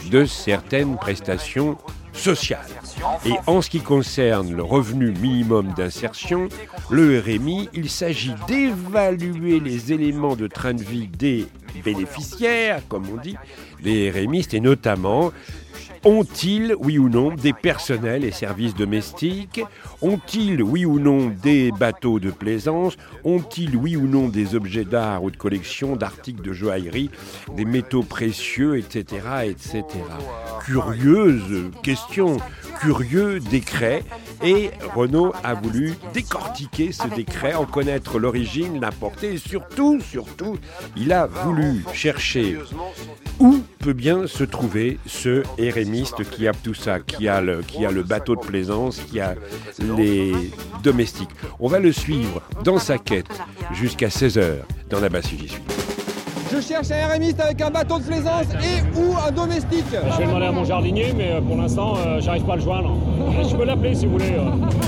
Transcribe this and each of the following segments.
de certaines prestations sociales. Et en ce qui concerne le revenu minimum d'insertion, le RMI, il s'agit d'évaluer les éléments de train de vie des bénéficiaires, comme on dit, des RMistes, et notamment ont-ils, oui ou non, des personnels et services domestiques? Ont-ils, oui ou non, des bateaux de plaisance? Ont-ils, oui ou non, des objets d'art ou de collection, d'articles de joaillerie, des métaux précieux, etc., etc. Curieuse question, curieux décret. Et Renaud a voulu décortiquer ce décret, en connaître l'origine, la portée, et surtout, il a voulu chercher où peut bien se trouver ce RMiste qui a tout ça, qui a le bateau de plaisance, qui a les domestiques. On va le suivre dans sa quête jusqu'à 16h dans la basse j'y suis. Je cherche un RMiste avec un bateau de plaisance et ou un domestique. Je vais demander à mon jardinier, mais pour l'instant, j'arrive pas à le joindre. Je peux l'appeler si vous voulez.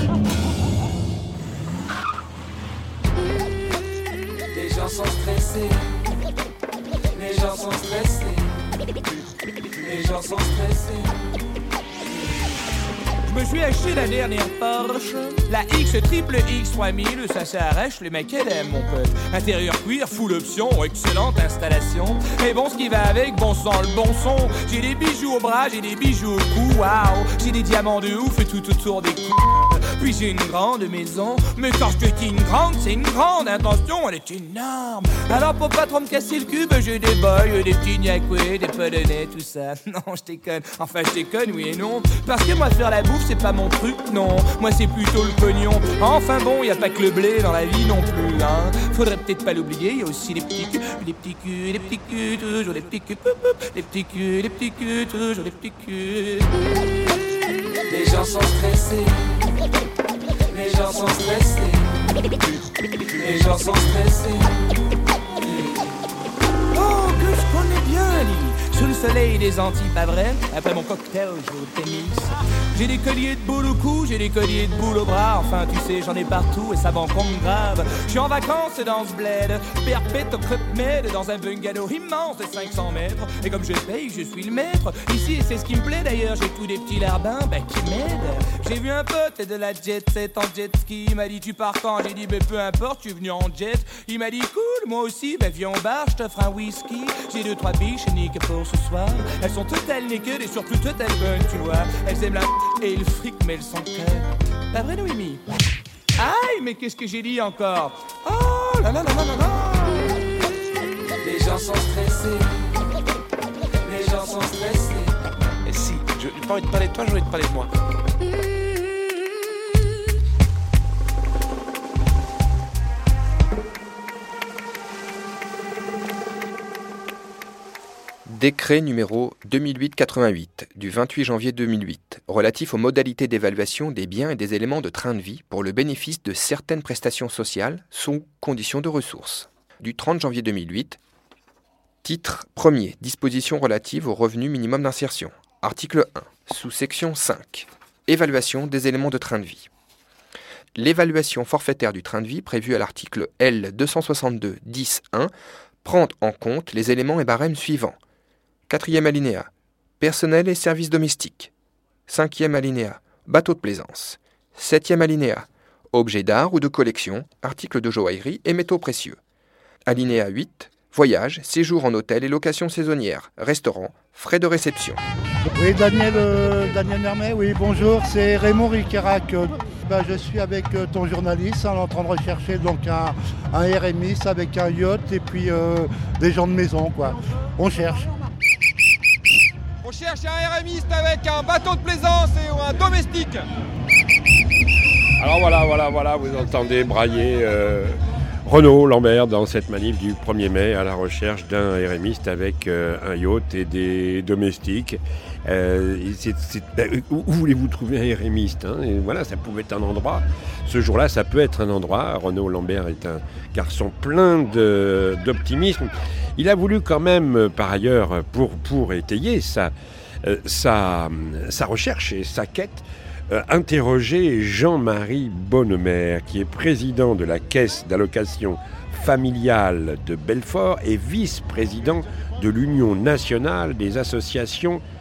Les gens sont stressés. Les gens sont stressés. Les gens sont stressés. Je me suis acheté la dernière Porsche, la X triple X 3000, ça s'arrache, le mec elle aime mon pote. Intérieur cuir, full option, excellente installation. Et bon ce qui va avec, bon sang, le bon son. J'ai des bijoux au bras, j'ai des bijoux au cou, waouh. J'ai des diamants de ouf et tout autour des coups. Puis j'ai une grande maison, mais quand je te dis une grande, c'est une grande intention, elle est énorme. Alors pour pas trop me casser le cul, j'ai des boys, des petits niaqués, des polonais, tout ça. Non, je déconne, enfin je déconne, oui et non. Parce que moi faire la bouffe, c'est pas mon truc, non. Moi c'est plutôt le pognon. Enfin bon, y a pas que le blé dans la vie non plus, hein. Faudrait peut-être pas l'oublier, y a aussi les petits culs, les petits culs, les petits culs, toujours les petits culs, les petits culs, les petits culs, toujours les petits culs. Les gens sont stressés. Les gens sont stressés. Les gens sont stressés. Oh, que je connais bien, lui. Sous le soleil des Antilles, pas vrai? Après mon cocktail, je joue au tennis. J'ai des colliers de boules au cou, j'ai des colliers de boules au bras. Enfin, tu sais, j'en ai partout et ça m'en compte grave. Je suis en vacances dans ce bled, perpète au Club Med, dans un bungalow immense de 500 mètres. Et comme je paye, je suis le maître. Ici, c'est ce qui me plaît d'ailleurs, j'ai tous des petits larbins qui m'aident. J'ai vu un pote de la jet set en jet ski. Il m'a dit, tu pars quand? J'ai dit, peu importe, je suis venu en jet. Il m'a dit, cool, moi aussi, viens au bar, je t'offre un whisky. J'ai 2-3 biches niques pour ce soir. Elles sont totales naked et surtout totales bonnes, tu vois. Elles aiment la et le fric, mais elles sont cœur. Pas vrai, Noémie? Aïe, mais qu'est-ce que j'ai dit encore? Oh là là là là là là. Les gens sont stressés. Les gens sont stressés. Et si, je n'ai pas envie de parler de toi, j'ai envie de parler de moi. Décret numéro 2008-88 du 28 janvier 2008 relatif aux modalités d'évaluation des biens et des éléments de train de vie pour le bénéfice de certaines prestations sociales sous conditions de ressources. Du 30 janvier 2008, titre 1er, dispositions relatives au revenu minimum d'insertion. Article 1, sous-section 5, évaluation des éléments de train de vie. L'évaluation forfaitaire du train de vie prévue à l'article L 262-10-1 prend en compte les éléments et barèmes suivants. 4e alinéa, personnel et services domestiques. 5e alinéa, bateau de plaisance. 7e alinéa, objets d'art ou de collection, articles de joaillerie et métaux précieux. Alinéa 8, voyage, séjour en hôtel et location saisonnière, restaurant, frais de réception. Oui, Daniel Hermé, oui, bonjour, c'est Raymond Riquerac. Je suis avec ton journaliste, on est en train de rechercher donc un RMiste avec un yacht et puis des gens de maison, quoi. On cherche. On cherche un RMiste avec un bateau de plaisance et un domestique. Alors voilà, vous entendez brailler Renaud Lambert dans cette manif du 1er mai à la recherche d'un RMiste avec un yacht et des domestiques. Où voulez-vous trouver un RMiste, hein? Et voilà, ça pouvait être un endroit. Ce jour-là, ça peut être un endroit. Renaud Lambert est un garçon plein d'optimisme. Il a voulu quand même, par ailleurs, pour étayer sa recherche et sa quête, interroger Jean-Marie Bonnemer, qui est président de la Caisse d'allocation familiale de Belfort et vice-président de l'Union nationale des associations